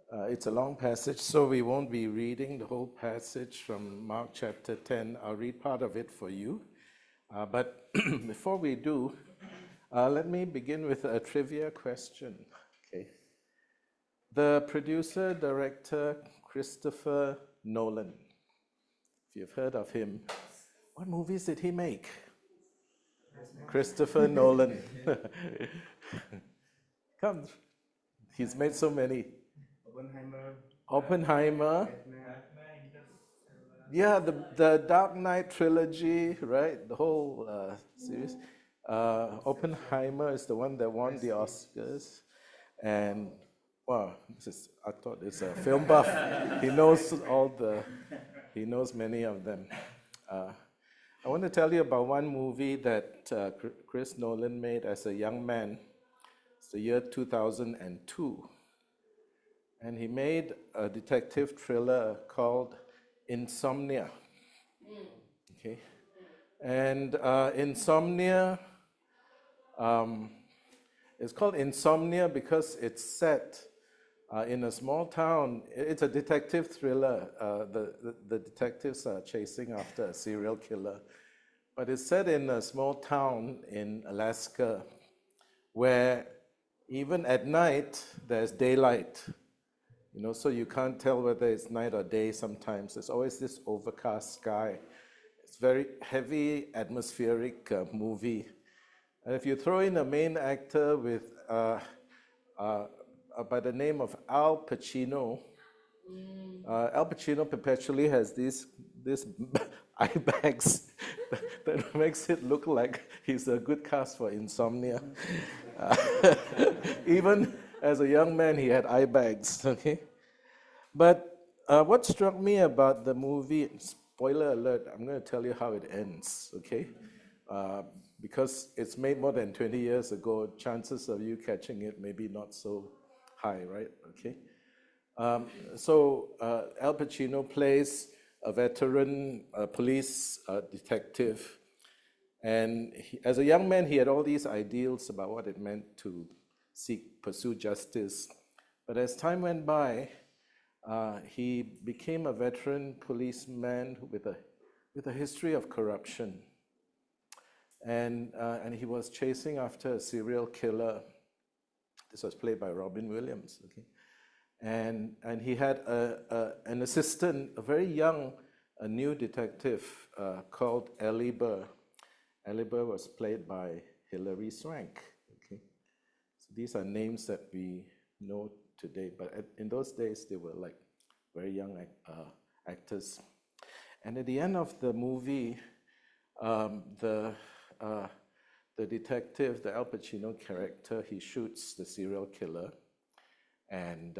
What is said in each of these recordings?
It's a long passage, so we won't be reading the whole passage from Mark chapter 10. I'll read part of it for you. But before we do, let me begin with a trivia question. Okay. The producer, director, Christopher Nolan, if you've heard of him, what movies did he make? Christopher Nolan. Come, he's made so many. Oppenheimer. Yeah, the Dark Knight trilogy, right? The whole series. Oppenheimer is the one that won the Oscars. And, wow, I thought it's a film buff. He knows many of them. I want to tell you about one movie that Chris Nolan made as a young man. It's the year 2002. And he made a detective thriller called Insomnia. Okay. And Insomnia, it's called Insomnia because it's set in a small town. It's a detective thriller. The detectives are chasing after a serial killer. But it's set in a small town in Alaska where even at night there's daylight. You know, so you can't tell whether it's night or day sometimes. There's always this overcast sky. It's very heavy atmospheric movie. And if you throw in a main actor with by the name of Al Pacino, Al Pacino perpetually has these eye bags that makes it look like he's a good cast for Insomnia. Even as a young man, he had eye bags. Okay, but what struck me about the movie, spoiler alert, I'm going to tell you how it ends. Okay, because it's made more than 20 years ago, chances of you catching it maybe not so high, right? Okay. So Al Pacino plays a veteran police detective. And as a young man, he had all these ideals about what it meant to pursue justice. But as time went by, he became a veteran policeman with a history of corruption. And he was chasing after a serial killer. This was played by Robin Williams. Okay. And he had an assistant, a very young, a new detective called Ellie Burr. Ellie Burr was played by Hilary Swank. Okay, so these are names that we know today, but in those days they were like very young actors. And at the end of the movie, the detective, the Al Pacino character, he shoots the serial killer, and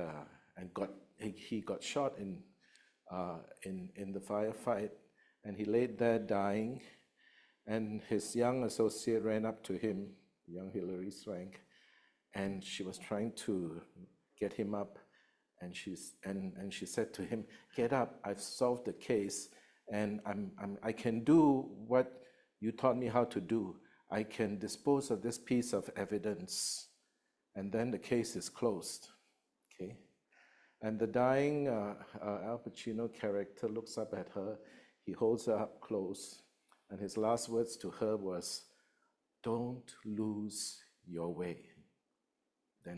he got shot in the firefight, and he laid there dying. And his young associate ran up to him, young Hilary Swank, and she was trying to get him up, and she said to him, "Get up! I've solved the case, and I can do what you taught me how to do. I can dispose of this piece of evidence, and then the case is closed." Okay, and the dying Al Pacino character looks up at her. He holds her up close. And his last words to her was, "Don't lose your way." Then,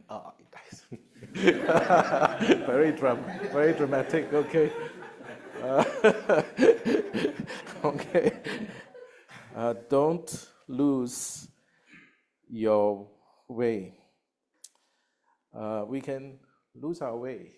he dies. Very dramatic, okay. Okay. Don't lose your way. We can lose our way.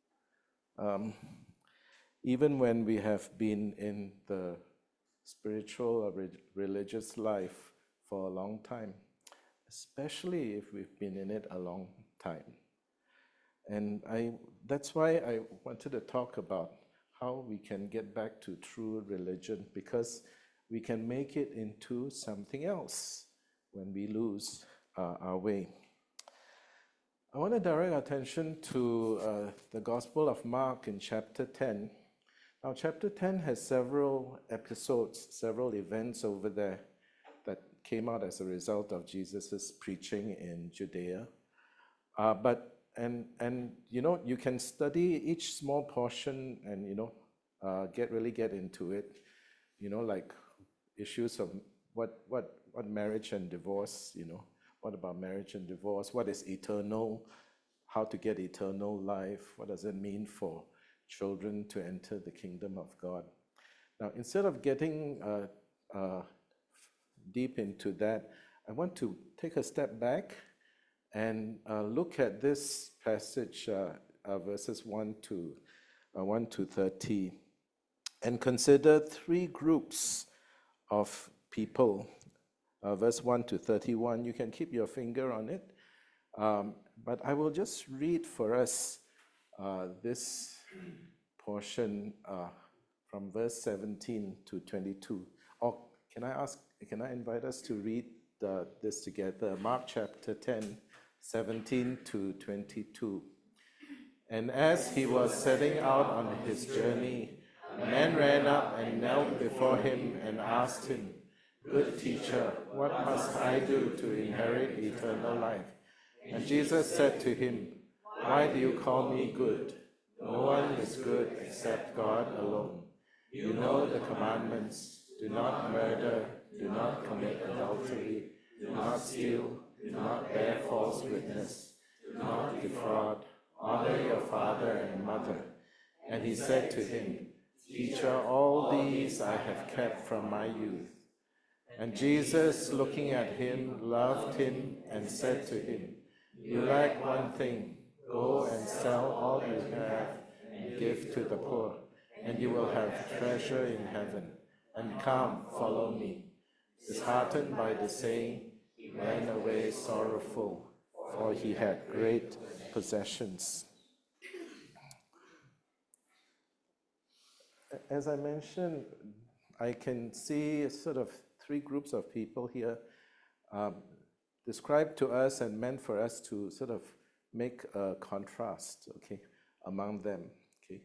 Even when we have been in the spiritual or religious life for a long time, especially if we've been in it a long time. And that's why I wanted to talk about how we can get back to true religion, because we can make it into something else when we lose our way. I want to direct our attention to the Gospel of Mark in chapter 10. Now, chapter 10 has several episodes, several events over there that came out as a result of Jesus' preaching in Judea. But and you can study each small portion and get into it, like issues of what marriage and divorce, what about marriage and divorce, what is eternal, how to get eternal life, what does it mean for children to enter the kingdom of God. Now, instead of getting deep into that, I want to take a step back and look at this passage, verses 1 to 30, and consider three groups of people. Verse 1 to 31, you can keep your finger on it, but I will just read for us this portion from verse 17 to 22. Or can I invite us to read this together? Mark chapter 10, 17 to 22. And as he was setting out on his journey, a man ran up and knelt before him and asked him, "Good teacher, what must I do to inherit eternal life?" And Jesus said to him, "Why do you call me good? No one is good except God alone. You know the commandments: do not murder, do not commit adultery, do not steal, do not bear false witness, do not defraud, honor your father and mother." And he said to him, "Teacher, all these I have kept from my youth." And Jesus, looking at him, loved him and said to him, "You lack one thing. Go and sell all you have and give to the poor, and you will have treasure in heaven. And come, follow me." Disheartened by the saying, he went away sorrowful, for he had great possessions. As I mentioned, I can see sort of three groups of people here described to us and meant for us to sort of make a contrast, okay, among them. Okay,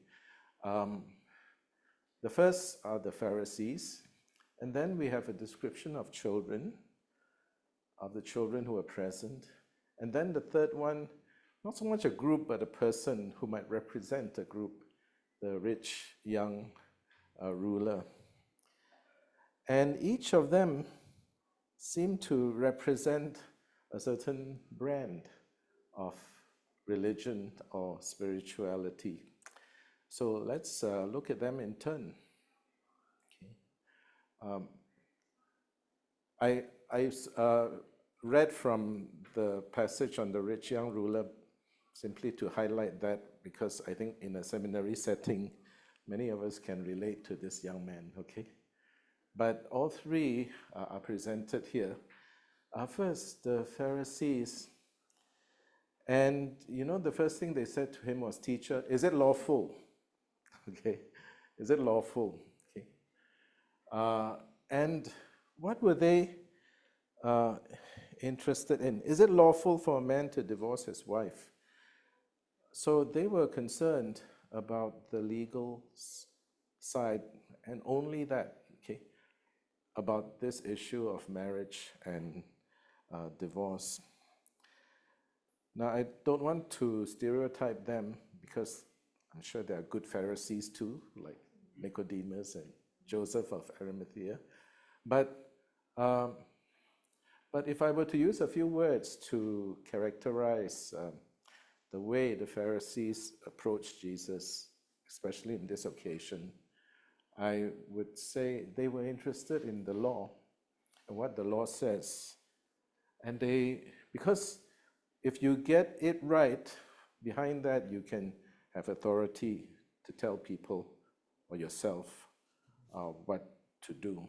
the first are the Pharisees, and then we have a description of the children who are present, and then the third one, not so much a group, but a person who might represent a group, the rich young ruler. And each of them seem to represent a certain brand of religion or spirituality. So let's look at them in turn. Okay. I read from the passage on the rich young ruler simply to highlight that, because I think in a seminary setting, many of us can relate to this young man, okay? But all three are presented here. First, the Pharisees. And the first thing they said to him was, "Teacher, is it lawful?" Okay, is it lawful? Okay. And what were they interested in? Is it lawful for a man to divorce his wife? So they were concerned about the legal side, and only that, okay, about this issue of marriage and divorce. Now, I don't want to stereotype them, because I'm sure there are good Pharisees too, like Nicodemus and Joseph of Arimathea. But if I were to use a few words to characterize the way the Pharisees approached Jesus, especially in this occasion, I would say they were interested in the law and what the law says. And because if you get it right, behind that you can have authority to tell people or yourself what to do.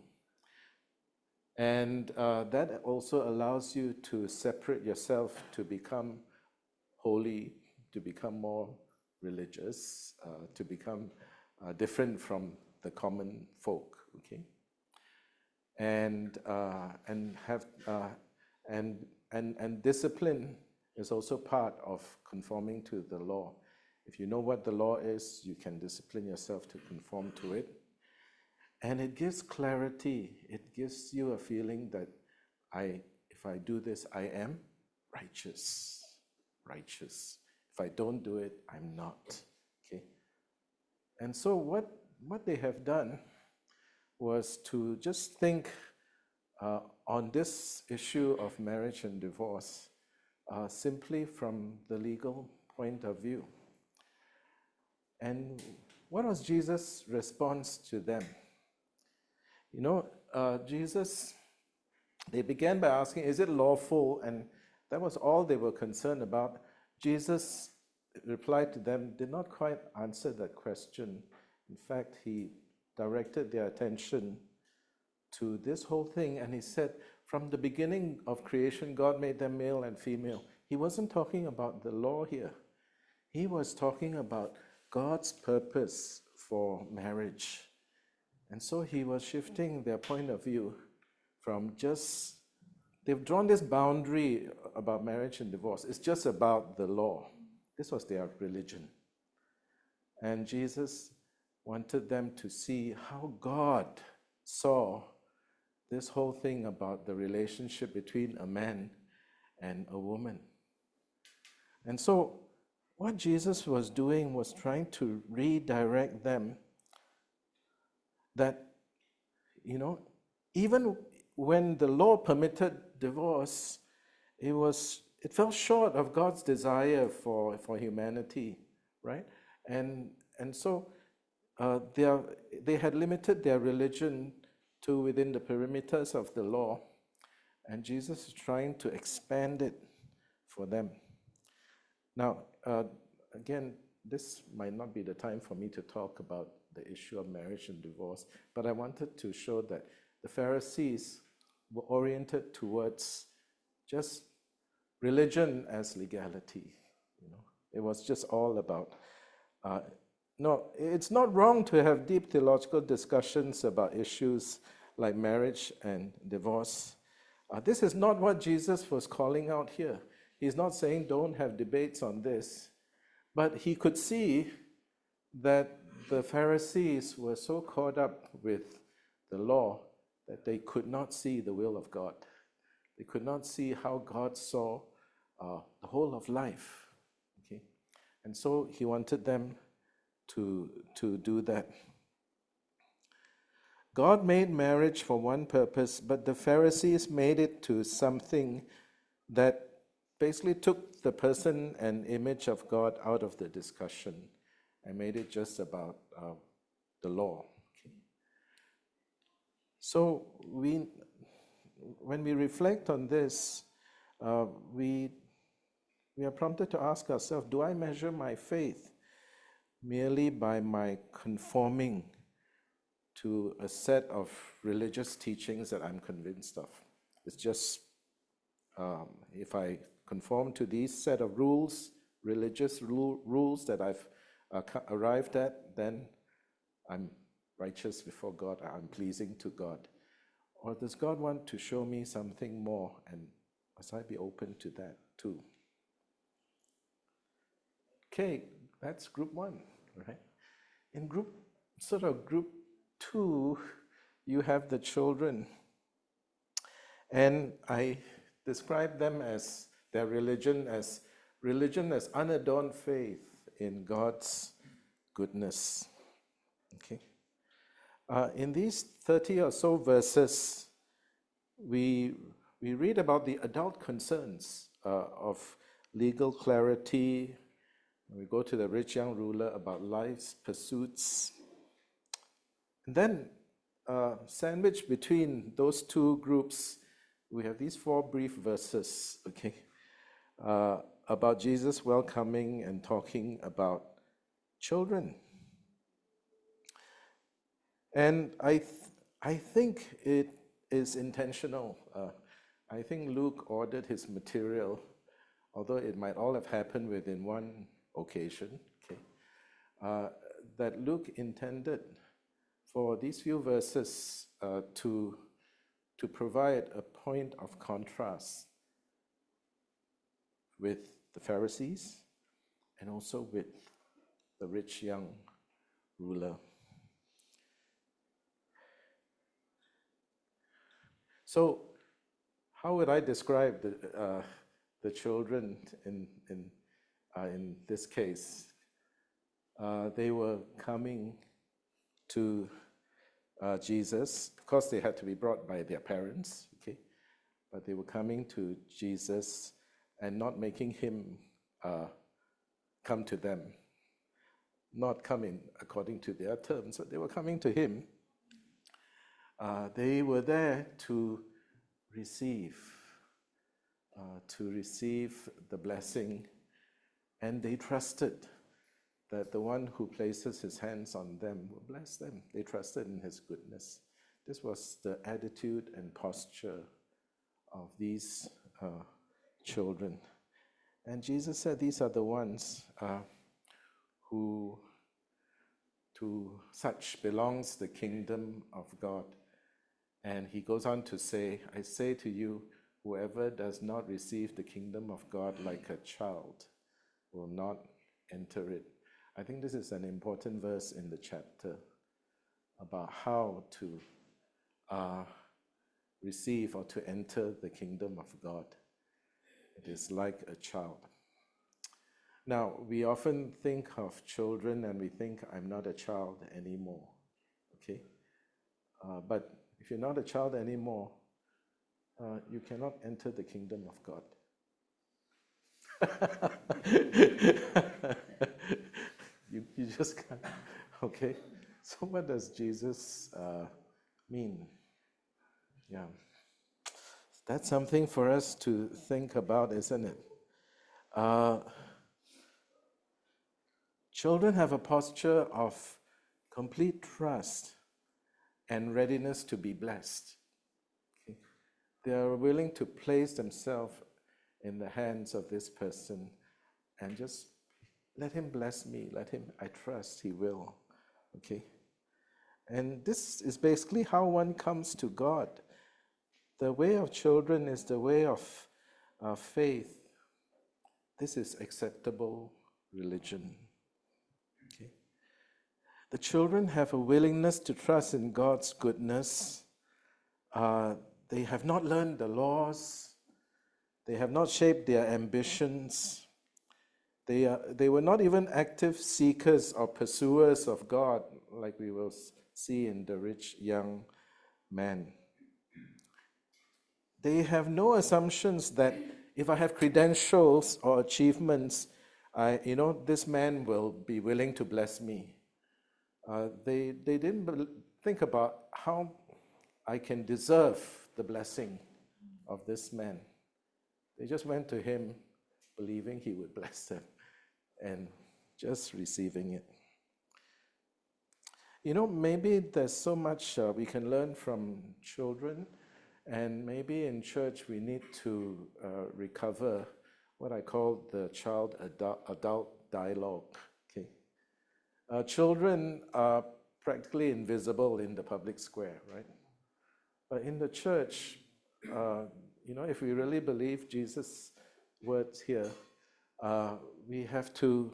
And that also allows you to separate yourself, to become holy, to become more religious, to become different from the common folk, okay? And discipline is also part of conforming to the law. If you know what the law is, you can discipline yourself to conform to it. And it gives clarity. It gives you a feeling that if I do this, I am righteous. Righteous. If I don't do it, I'm not. Okay? And so what they have done was to just think on this issue of marriage and divorce simply from the legal point of view. And what was Jesus' response to them? You know, Jesus, they began by asking, is it lawful? And that was all they were concerned about. Jesus replied to them, did not quite answer that question. In fact, he directed their attention to this whole thing, and he said, from the beginning of creation, God made them male and female. He wasn't talking about the law here. He was talking about God's purpose for marriage. And so he was shifting their point of view from just, they've drawn this boundary about marriage and divorce. It's just about the law. This was their religion. And Jesus wanted them to see how God saw this whole thing about the relationship between a man and a woman. And so what Jesus was doing was trying to redirect them that, you know, even when the law permitted divorce, it fell short of God's desire for humanity, right? And so they had limited their religion to within the perimeters of the law, and Jesus is trying to expand it for them. Now, again, this might not be the time for me to talk about the issue of marriage and divorce, but I wanted to show that the Pharisees were oriented towards just religion as legality. You know, it was just all about. No, it's not wrong to have deep theological discussions about issues like marriage and divorce. This is not what Jesus was calling out here. He's not saying don't have debates on this, but he could see that the Pharisees were so caught up with the law that they could not see the will of God. They could not see how God saw the whole of life. Okay? And so he wanted them to do that. God made marriage for one purpose, but the Pharisees made it to something that basically took the person and image of God out of the discussion and made it just about the law. Okay. So when we reflect on this, we are prompted to ask ourselves, do I measure my faith merely by my conforming to a set of religious teachings that I'm convinced of? It's just, if I conform to these set of rules, religious rules that I've arrived at, then I'm righteous before God, I'm pleasing to God. Or does God want to show me something more, and must I be open to that too? Okay, that's group one, right? In group 2, you have the children. And I describe them as their religion as unadorned faith in God's goodness. Okay. In these 30 or so verses, we read about the adult concerns of legal clarity. We go to the rich young ruler about life's pursuits. And then, sandwiched between those two groups, we have these 4 brief verses, okay, about Jesus welcoming and talking about children. And I think it is intentional. I think Luke ordered his material, although it might all have happened within one occasion, okay, that Luke intended for these few verses to provide a point of contrast with the Pharisees and also with the rich young ruler. So, how would I describe the children in in this case, they were coming to Jesus. Of course, they had to be brought by their parents, okay? But they were coming to Jesus and not making him come to them, not coming according to their terms, but they were coming to him. They were there to receive the blessing, and they trusted that the one who places his hands on them will bless them. They trusted in his goodness. This was the attitude and posture of these children. And Jesus said these are the ones who to such belongs the kingdom of God. And he goes on to say, I say to you, whoever does not receive the kingdom of God like a child will not enter it. I think this is an important verse in the chapter about how to receive or to enter the kingdom of God. It is like a child. Now, we often think of children and we think, I'm not a child anymore, okay? But if you're not a child anymore, you cannot enter the kingdom of God. you just can't, okay? So what does Jesus mean? Yeah. That's something for us to think about, isn't it? Children have a posture of complete trust and readiness to be blessed. Okay? They are willing to place themselves in the hands of this person and just let him bless me. I trust he will. Okay? And this is basically how one comes to God. The way of children is the way of faith. This is acceptable religion. Okay? The children have a willingness to trust in God's goodness. They have not learned the laws. They have not shaped their ambitions. They were not even active seekers or pursuers of God, like we will see in the rich young man. They have no assumptions that if I have credentials or achievements, this man will be willing to bless me. They didn't think about how I can deserve the blessing of this man. They just went to him believing he would bless them and just receiving it. Maybe there's so much we can learn from children, and maybe in church we need to recover what I call the child-adult dialogue. Okay, children are practically invisible in the public square, right? But in the church, if we really believe Jesus' words here, we have to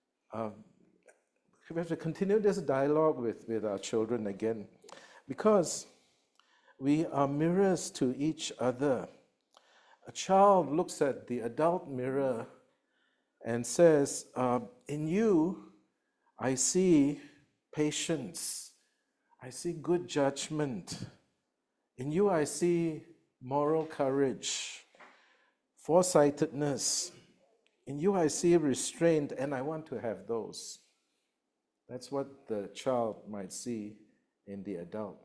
continue this dialogue with our children again, because we are mirrors to each other. A child looks at the adult mirror and says, in you, I see patience. I see good judgment. In you, I see moral courage, foresightedness. In you, I see restraint, and I want to have those. That's what the child might see in the adult.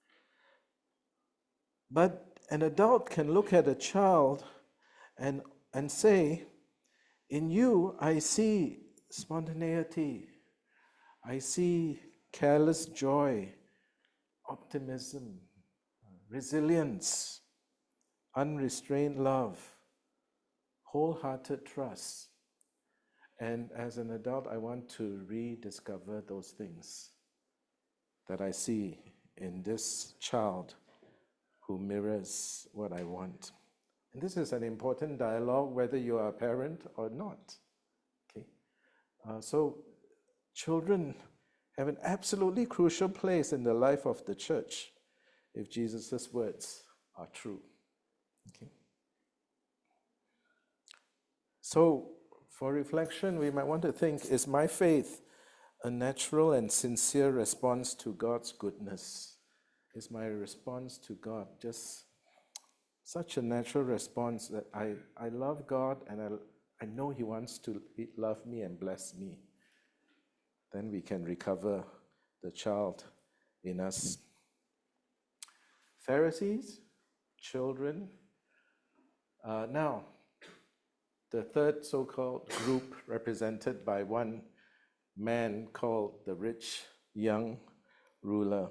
But an adult can look at a child and say, in you, I see spontaneity. I see careless joy, optimism, resilience, unrestrained love, wholehearted trust. And as an adult, I want to rediscover those things that I see in this child who mirrors what I want. And this is an important dialogue, whether you are a parent or not. Okay, so children have an absolutely crucial place in the life of the church if Jesus' words are true. Okay. So For reflection, we might want to think, is my faith a natural and sincere response to God's goodness? Is my response to God just such a natural response that I love God and I know He wants to love me and bless me? Then we can recover the child in us. Pharisees, children. Now, the third so-called group, represented by one man called the rich young ruler.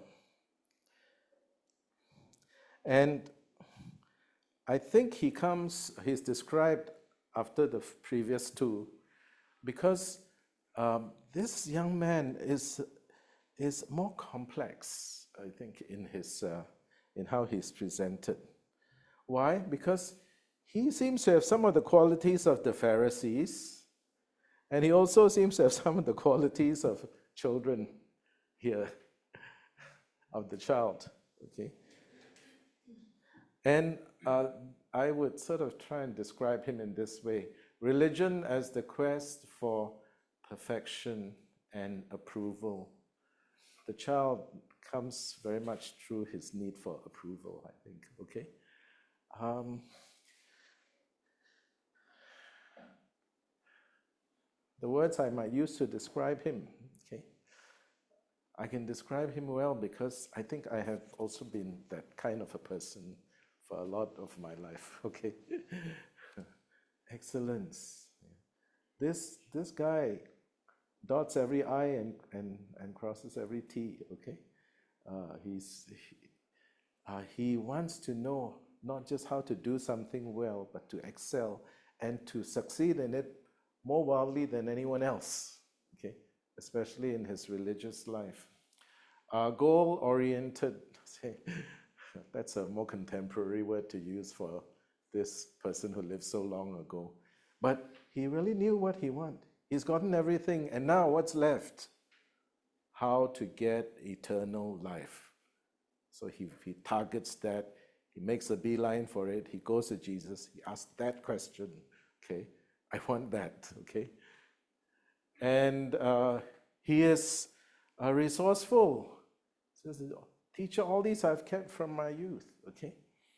And I think he's described after the previous two because this young man is more complex, I think, in how he's presented. Why? Because he seems to have some of the qualities of the Pharisees, and he also seems to have some of the qualities of children here, of the child. Okay, and I would sort of try and describe him in this way: religion as the quest for perfection and approval. The child comes very much through his need for approval, I think. Okay. The words I might use to describe him, okay? I can describe him well because I think I have also been that kind of a person for a lot of my life, okay? Excellence. This guy dots every I and crosses every T, okay? He wants to know not just how to do something well, but to excel and to succeed in it more wildly than anyone else, okay? Especially in his religious life. Goal-oriented, that's a more contemporary word to use for this person who lived so long ago. But he really knew what he wanted. He's gotten everything, and now what's left? How to get eternal life. So he targets that, he makes a beeline for it, he goes to Jesus, he asks that question, okay? I want that, okay? And he is resourceful. He says, teacher, all these I've kept from my youth, okay?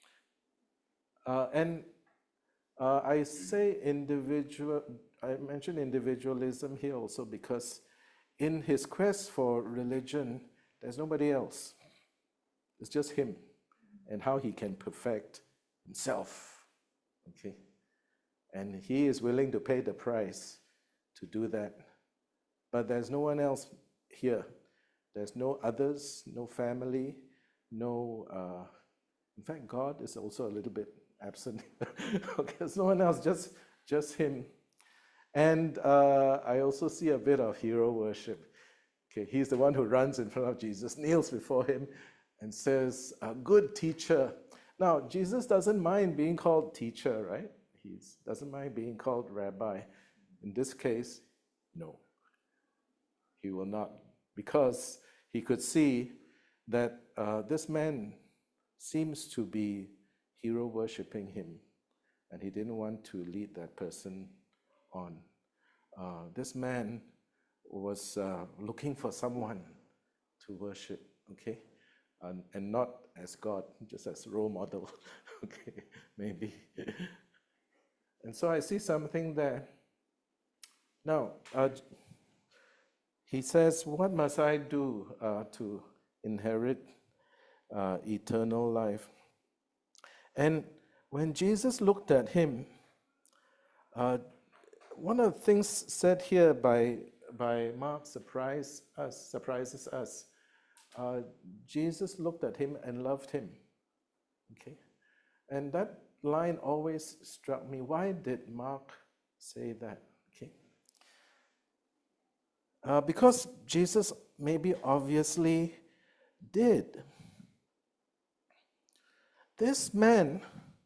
I say I mention individualism here also because in his quest for religion, there's nobody else. It's just him and how he can perfect himself, okay? And he is willing to pay the price to do that. But there's no one else here. There's no others, no family, no, in fact, God is also a little bit absent. Okay, there's no one else, just him. And I also see a bit of hero worship. Okay, he's the one who runs in front of Jesus, kneels before him, and says, good teacher. Now, Jesus doesn't mind being called teacher, right? He doesn't mind being called rabbi. In this case, no. He will not, because he could see that this man seems to be hero worshiping him, and he didn't want to lead that person on. This man was looking for someone to worship, okay? And not as God, just as role model, okay, maybe. And so I see something there. Now, he says, what must I do to inherit eternal life? And when Jesus looked at him, one of the things said here by Mark surprises us. Jesus looked at him and loved him. Okay? And that line always struck me. Why did Mark say that? Okay? Because Jesus maybe obviously did. This man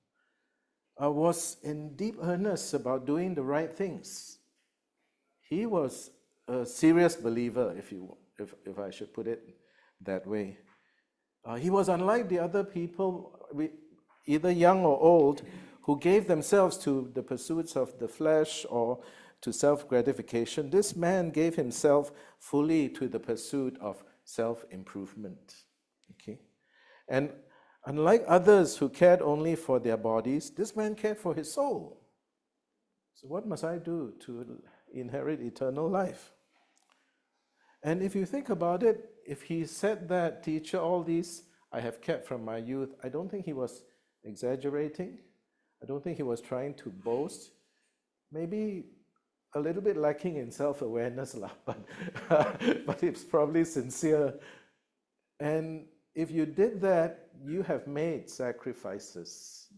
was in deep earnest about doing the right things. He was a serious believer, if I should put it that way. He was unlike the other people, either young or old, who gave themselves to the pursuits of the flesh or to self-gratification. This man gave himself fully to the pursuit of self-improvement. Okay? And unlike others who cared only for their bodies, this man cared for his soul. So what must I do to inherit eternal life? And if you think about it, if he said that, teacher, all these I have kept from my youth, I don't think he was exaggerating. I don't think he was trying to boast. Maybe a little bit lacking in self-awareness, but it's probably sincere. And if you did that, you have made sacrifices.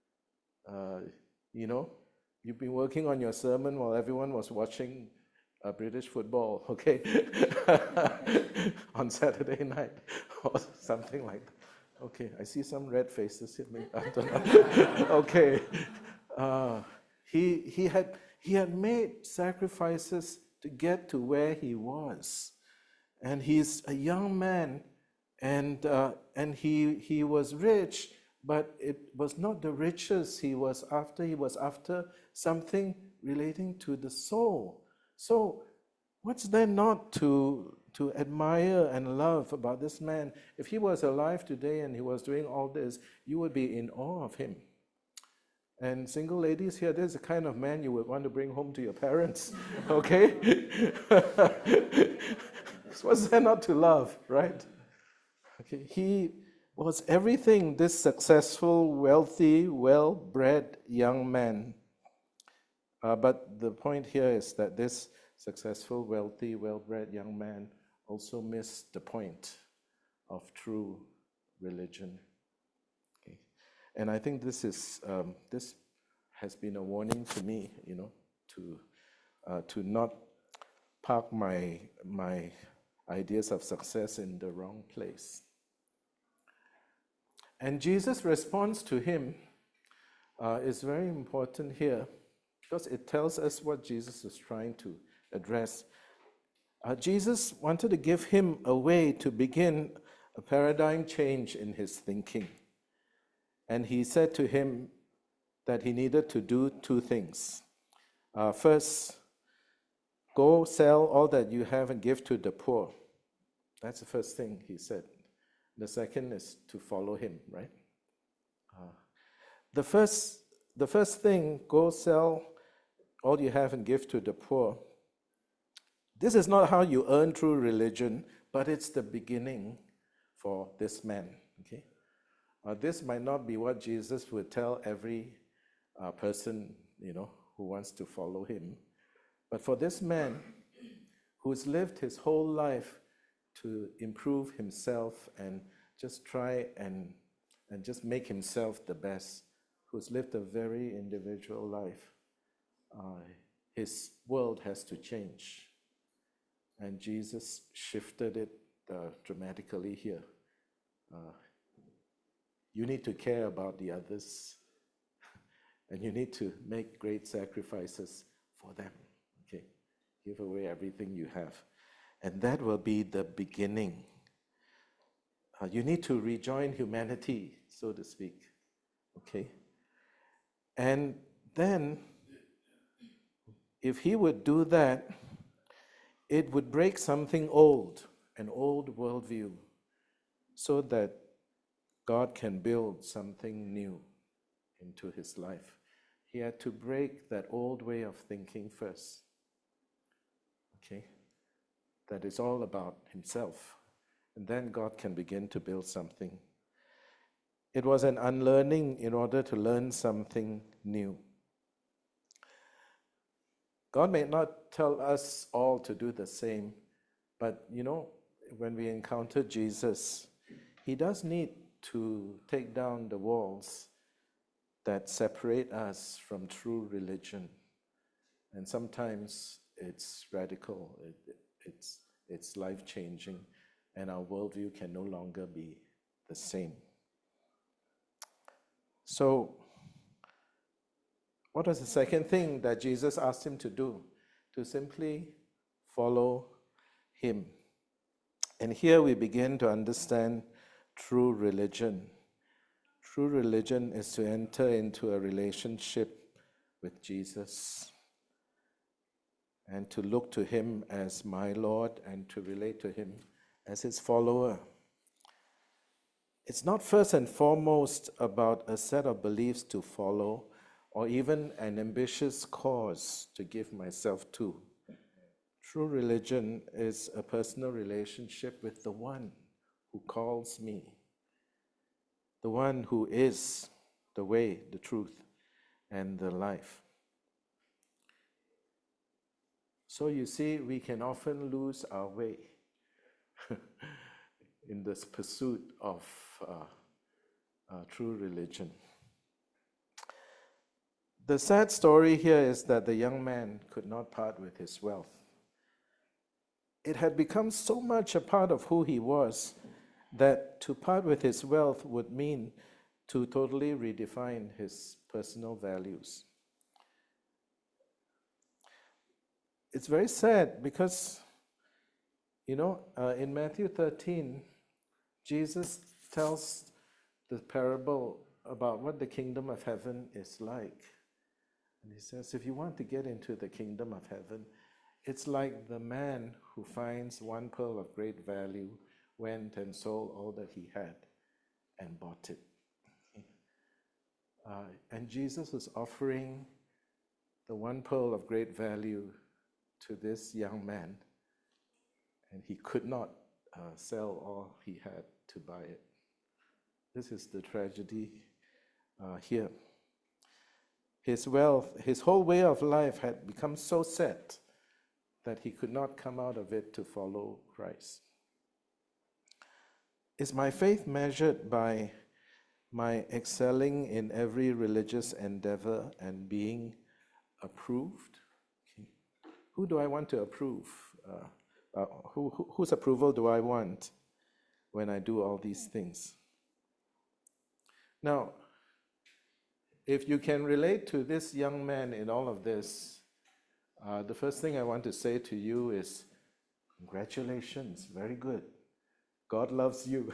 You've been working on your sermon while everyone was watching British football, okay, on Saturday night or something like that. Okay, I see some red faces here. I don't know. Okay, he had made sacrifices to get to where he was, and he's a young man, and he was rich, but it was not the riches he was after. He was after something relating to the soul. So what's there not to admire and love about this man? If he was alive today and he was doing all this, you would be in awe of him. And single ladies here, there's the kind of man you would want to bring home to your parents, okay? What's there not to love, right? Okay, he was everything this successful, wealthy, well-bred young man. But the point here is that this successful, wealthy, well-bred young man also missed the point of true religion. Okay. And I think this has been a warning to me, to not park my ideas of success in the wrong place. And Jesus' response to him is very important here, because it tells us what Jesus is trying to address. Jesus wanted to give him a way to begin a paradigm change in his thinking. And he said to him that he needed to do two things. First, go sell all that you have and give to the poor. That's the first thing he said. The second is to follow him, right? The first thing, go sell all you have and give to the poor. This is not how you earn true religion, but it's the beginning for this man. Okay, this might not be what Jesus would tell every person, who wants to follow him, but for this man who's lived his whole life to improve himself and just try and just make himself the best, who's lived a very individual life, his world has to change. And Jesus shifted it dramatically here. You need to care about the others, and you need to make great sacrifices for them. Okay, give away everything you have. And that will be the beginning. You need to rejoin humanity, so to speak. Okay? And then, if he would do that, it would break something old, an old worldview, so that God can build something new into his life. He had to break that old way of thinking first. Okay? That is all about himself. And then God can begin to build something. It was an unlearning in order to learn something new. God may not tell us all to do the same, but when we encounter Jesus, he does need to take down the walls that separate us from true religion. And sometimes it's radical, it's life-changing, and our worldview can no longer be the same. So, what was the second thing that Jesus asked him to do? To simply follow him. And here we begin to understand true religion. True religion is to enter into a relationship with Jesus. and to look to Him as my Lord and to relate to Him as His follower. It's not first and foremost about a set of beliefs to follow or even an ambitious cause to give myself to. True religion is a personal relationship with the one who calls me, the one who is the way, the truth, and the life. So you see, we can often lose our way in this pursuit of true religion. The sad story here is that the young man could not part with his wealth. It had become so much a part of who he was that to part with his wealth would mean to totally redefine his personal values. It's very sad because, in Matthew 13, Jesus tells the parable about what the kingdom of heaven is like. And he says, if you want to get into the kingdom of heaven, it's like the man who finds one pearl of great value, went and sold all that he had and bought it. And Jesus was offering the one pearl of great value to this young man, and he could not sell all he had to buy it. This is the tragedy here. His wealth, his whole way of life had become so set that he could not come out of it to follow Christ. Is my faith measured by my excelling in every religious endeavor and being approved? Okay. Who do I want to approve? Whose approval do I want when I do all these things? Now, if you can relate to this young man in all of this, the first thing I want to say to you is, congratulations, very good. God loves you.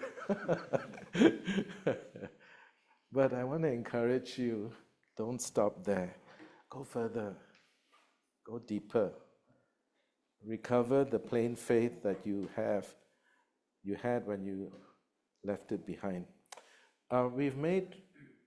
But I want to encourage you, don't stop there. Go further, go deeper. Recover the plain faith that you had when you left it behind. We've made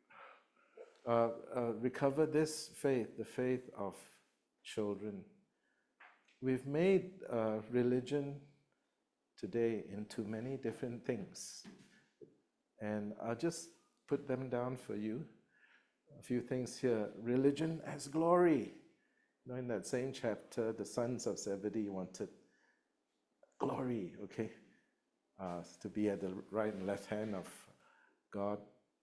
recover this faith, the faith of children. We've made religion today into many different things. And I'll just put them down for you. A few things here. Religion as glory. In that same chapter, the sons of Zebedee wanted glory, okay? To be at the right and left hand of God.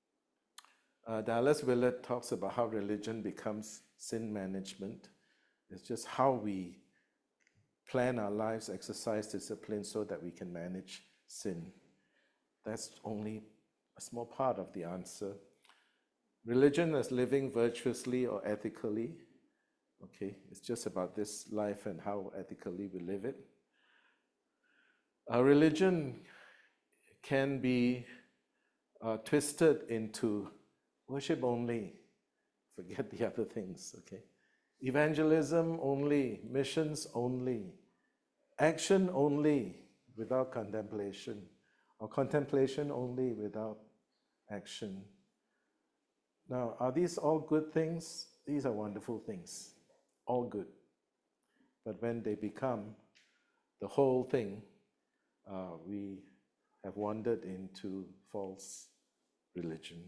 Dallas Willard talks about how religion becomes sin management. It's just how we plan our lives, exercise discipline so that we can manage sin. That's only a small part of the answer. Religion as living virtuously or ethically. Okay, it's just about this life and how ethically we live it. Our religion can be twisted into worship only, forget the other things, okay? Evangelism only, missions only, action only without contemplation, or contemplation only without action. Now, are these all good things? These are wonderful things, all good. But when they become the whole thing, we have wandered into false religion.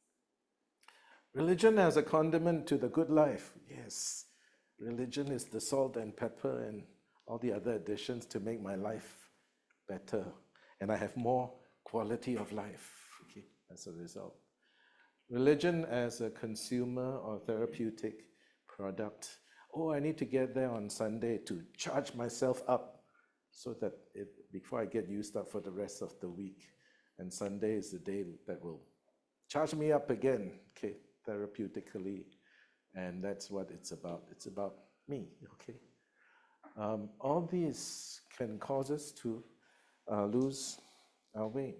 Religion as a condiment to the good life. Yes, religion is the salt and pepper and all the other additions to make my life better. And I have more quality of life, okay, as a result. Religion as a consumer or therapeutic product. Oh, I need to get there on Sunday to charge myself up so that before I get used up for the rest of the week. And Sunday is the day that will charge me up again, okay, therapeutically. And that's what it's about. It's about me, okay? All these can cause us to lose our way.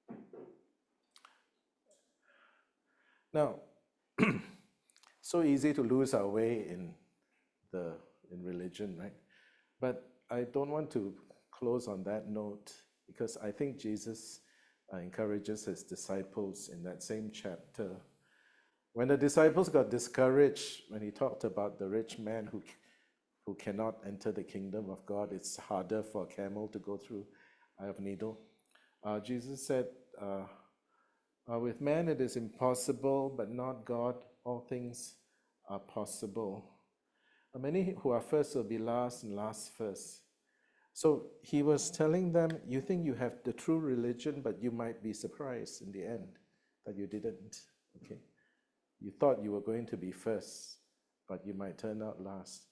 Now, so easy to lose our way in religion, right? But I don't want to close on that note because I think Jesus encourages his disciples in that same chapter. When the disciples got discouraged, when he talked about the rich man who cannot enter the kingdom of God, it's harder for a camel to go through eye of needle. Jesus said, with man it is impossible, but not God. All things are possible. Many who are first will be last, and last first. So he was telling them, you think you have the true religion, but you might be surprised in the end that you didn't. Okay, you thought you were going to be first, but you might turn out last.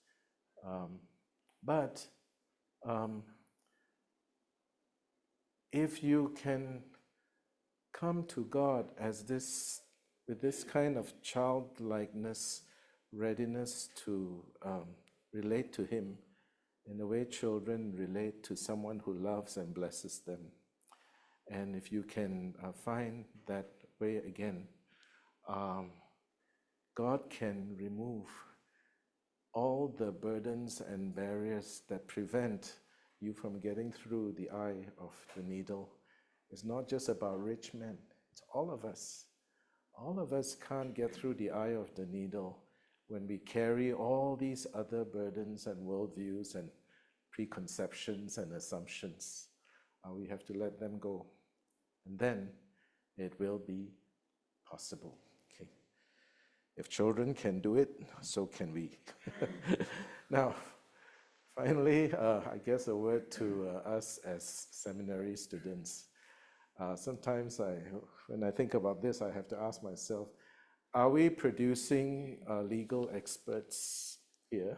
But if you can come to God as this, with this kind of childlikeness, readiness to relate to Him in the way children relate to someone who loves and blesses them. And if you can find that way again, God can remove all the burdens and barriers that prevent you from getting through the eye of the needle. It's not just about rich men, it's all of us. All of us can't get through the eye of the needle when we carry all these other burdens and worldviews and preconceptions and assumptions. We have to let them go. And then it will be possible. Okay. If children can do it, so can we. Now, finally, I guess a word to us as seminary students. Sometimes when I think about this, I have to ask myself, are we producing legal experts here?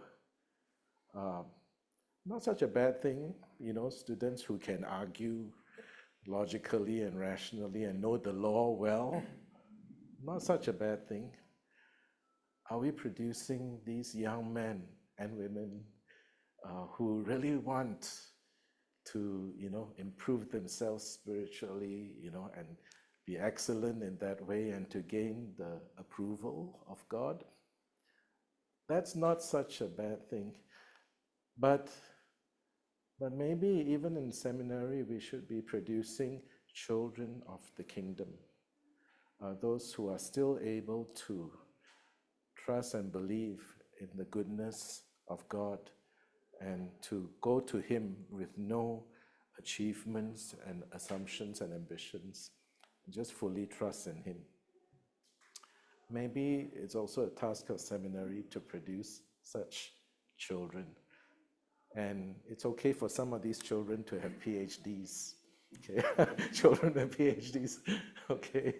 Not such a bad thing, students who can argue logically and rationally and know the law well. Not such a bad thing. Are we producing these young men and women who really want to, improve themselves spiritually, and be excellent in that way and to gain the approval of God? That's not such a bad thing. But maybe even in seminary, we should be producing children of the kingdom, those who are still able to trust and believe in the goodness of God and to go to Him with no achievements and assumptions and ambitions, just fully trust in Him. Maybe it's also a task of seminary to produce such children. And it's okay for some of these children to have PhDs. Okay, children and PhDs. Okay,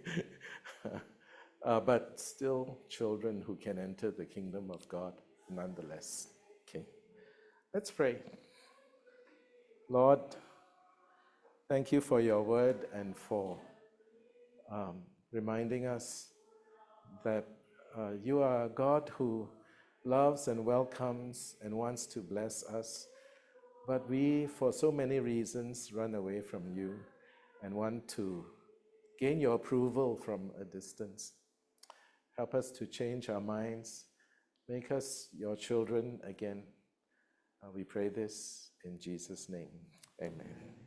but still children who can enter the kingdom of God nonetheless. Okay, let's pray. Lord, thank you for your word and for reminding us that you are a God who loves and welcomes and wants to bless us. But we, for so many reasons, run away from you and want to gain your approval from a distance. Help us to change our minds. Make us your children again. We pray this in Jesus' name. Amen.